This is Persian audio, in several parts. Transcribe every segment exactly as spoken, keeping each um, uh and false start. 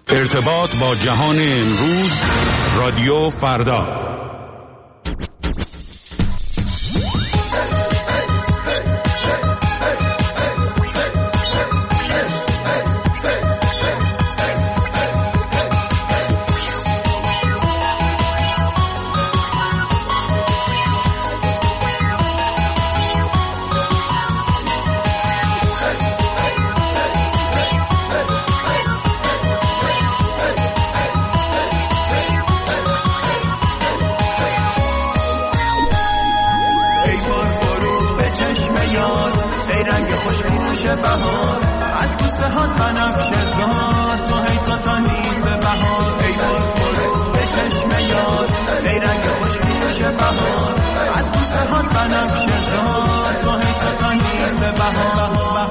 ارتباط با جهان امروز، رادیو فردا. بهار از بوسه ها بنفشه زار تو هی تا تانیس بهار ای برو به چشم یار ای رنگ خوشبوش بهار از بوسه ها بنفشه زار تو هی تا تانیس بهار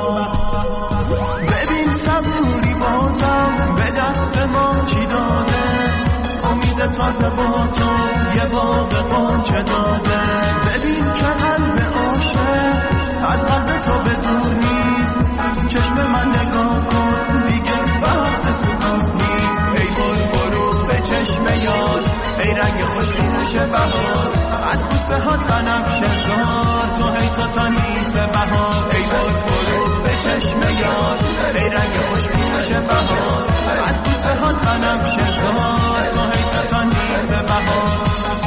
ببین صبوری بازم به دست ما چی داده امید تازه با تو یه باغ غنچه داده ببین که قلب عاشق از قلب تو به دور نیست چشم من نگاه کن دیگه وقت سکوت نیست ای برو برو به چشم یار ای رنگ خوشبوش بهار از بوسه ها بنفشه زار تو هی تا تانیس بهار ای برو برو به چشم یار ای رنگ خوشبوش بهار از بوسه ها بنفشه زار تو هی تا تانیس بهار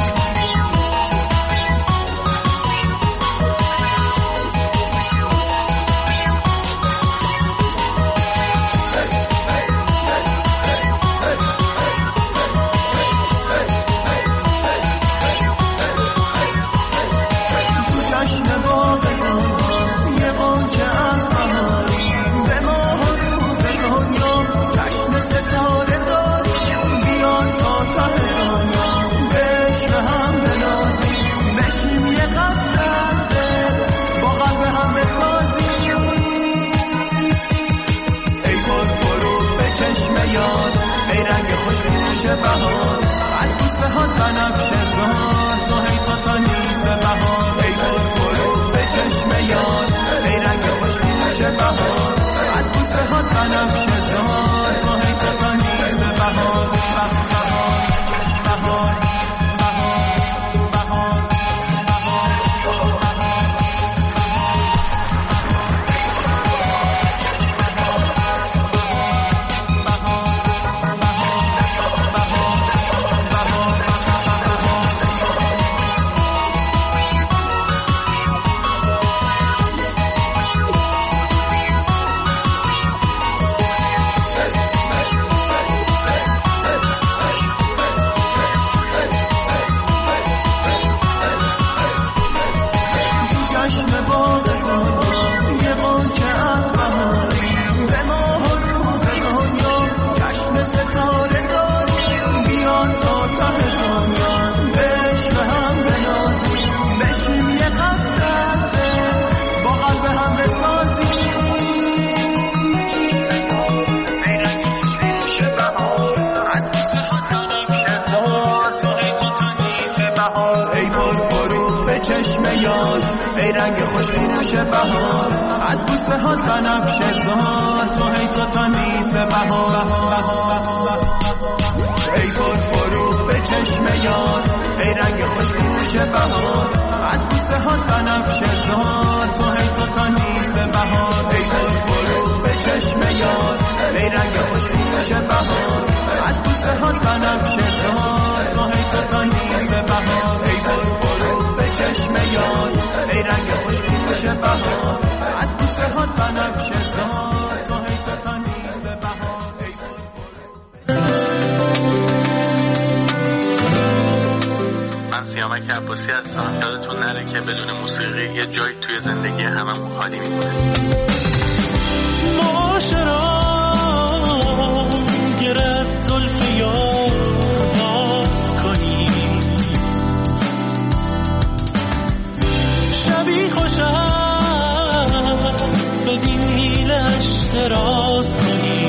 بهار از بوسه ها بنفشه زار تو هی تا تانیس بهار ای برو به چشم یار ای رنگ خوشبوش بهار از بوسه ها بنفشه زار تو هی تا تانیس بهار بهار بهار ای رنگ خوشبوش بهار از بوسه ها بنفشه زار تو هی تا تانیس بهار ای برو به چشم یار ای رنگ خوشبوش بهار از بوسه ها بنفشه زار تو هی تا تانیس بهار ای برو به چشم یار ای رنگ خوشبوش بهار از بوسه ها بنفشه زار تو هی تا تانیس بهار ای برو به چشم یار ای رنگ خوشبوش بهار از بوسه ها بنفشه زار تو هی تا تانیس بهار من سیامک عباسی هستم. یادتون نره که بدون موسیقی یه جایی توی زندگی هممون خالی میمونه. معاشرا گره زلف یار باز کنی شبی خوش است به دیلش دراز کنی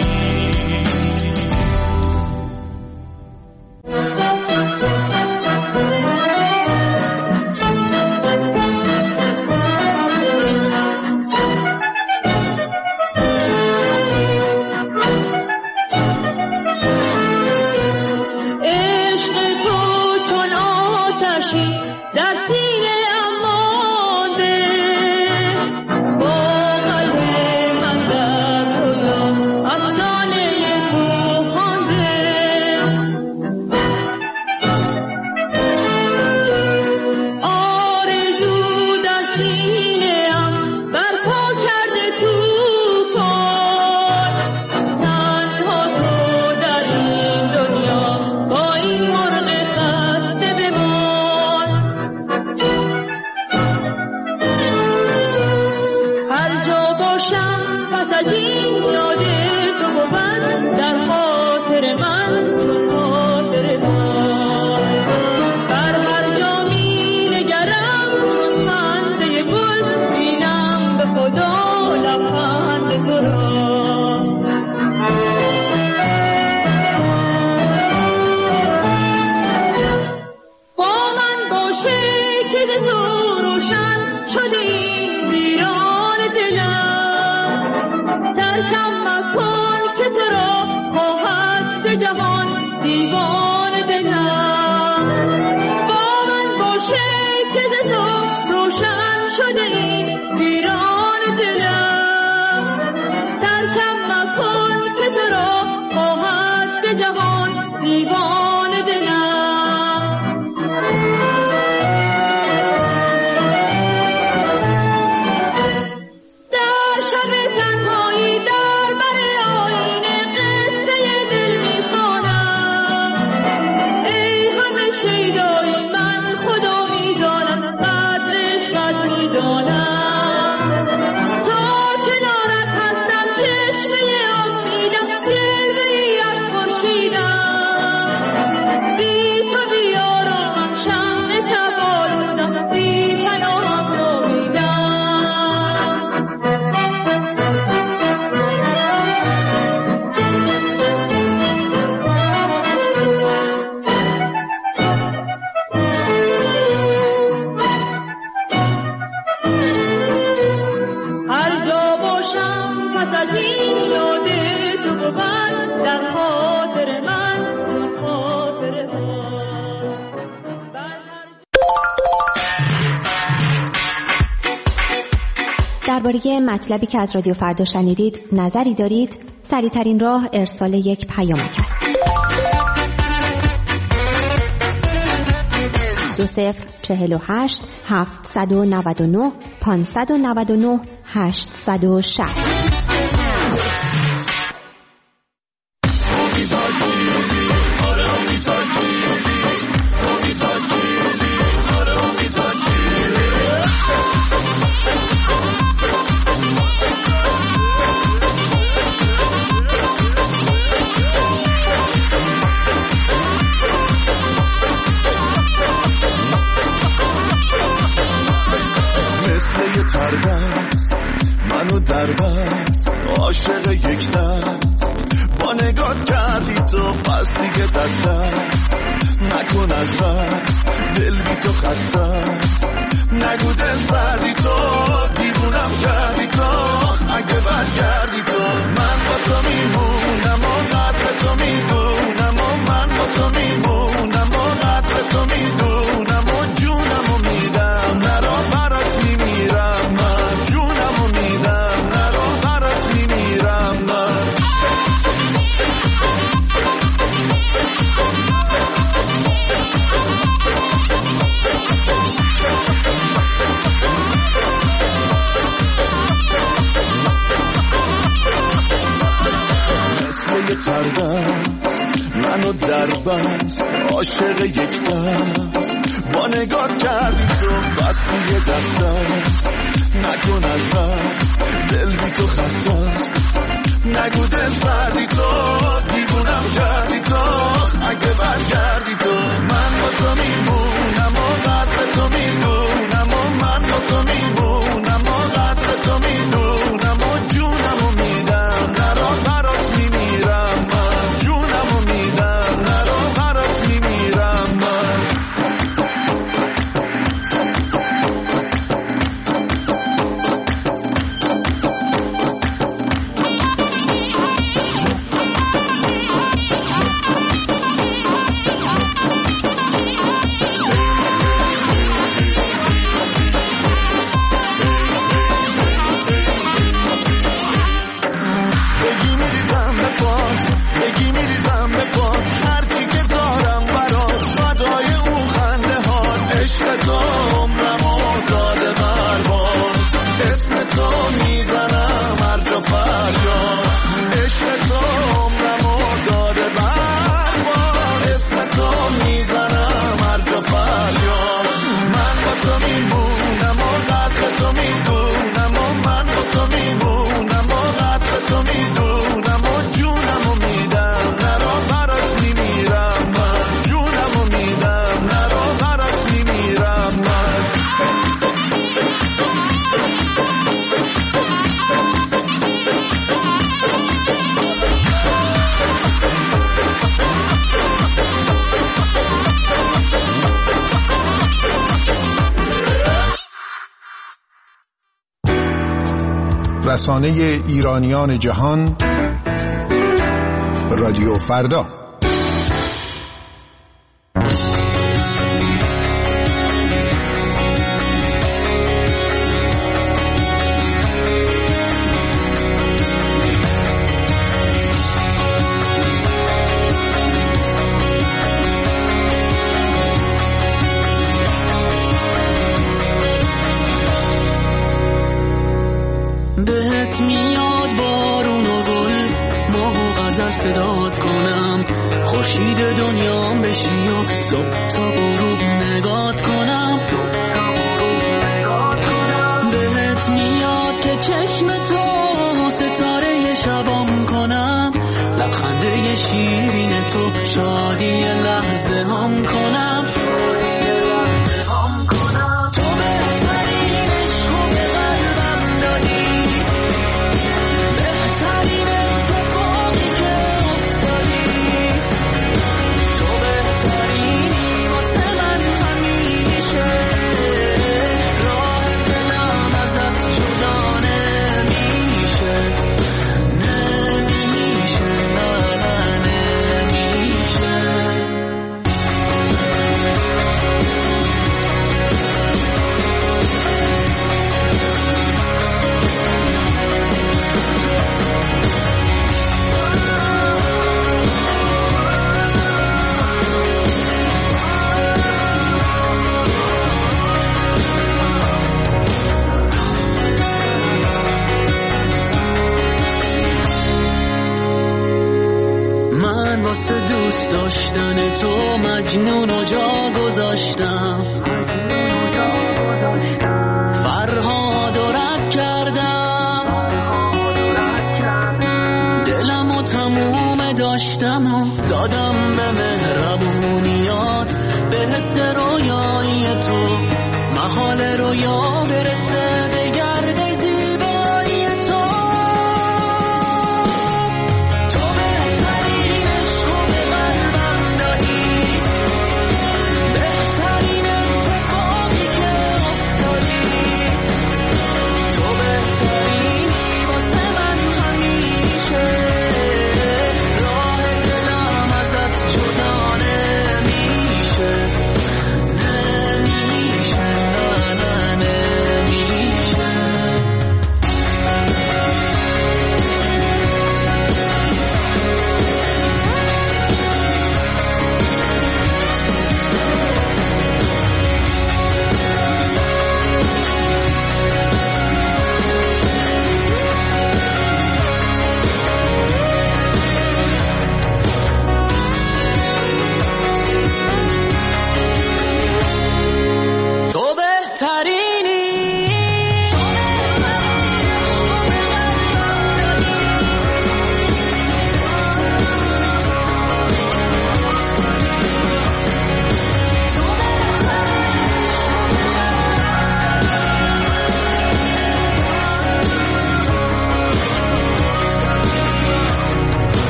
درباره مطلبی که از رادیو فردا شنیدید نظری دارید؟ سریع‌ترین راه ارسال یک پیامک است. دو صفر چهل و هشت هفتصد و نود و نه پانصد و نود و نه هشتصد و شصت. منو در بست عاشق یک دست با نگات کردی تو پس دیگه دست دست نکن از دست دل بی تو خسته نگو دل سردی تو دیوونم کردی تو اگه برگردی تو من با تو میمونم و قدر تو میدونم و من با تو میمونم و قدر تو میدونم و جونم و میدم نرا برات میمیرم من جونم و میدم نرا برات میمیرم من مثل یه تردست منو در بست عاشق یک دست با نگات کردی تو بس دیگه دست دست نکن از دست دل بی تو خسته است نگو دل سردی تو دیوونم کردی تو اگه برگردی تو من با تو میمونم و قدر تو میدونم و من با تو میمونم و قدر تو میدونم و جونم و میدم نرا برات میمیرم من جونم و میدم نرا برات میمیرم من رسانه ایرانیان جهان رادیو فردا. بهت میاد بارون و گل ماهو غزل صدات کنم خورشید دنیام بشی و صبح تا غروب نگات کنم بهت میاد که چشم تو ستاره شبام کنم لبخنده شیرین تو شادی لحظه هم کنم من واسه دوست داشتن تو مجنون و جا گذاشتم، فرهاد و رد کردم، دلم و تموم داشتم و دادم به مهربونیات، به حس رویایی تو محال رویا برسه.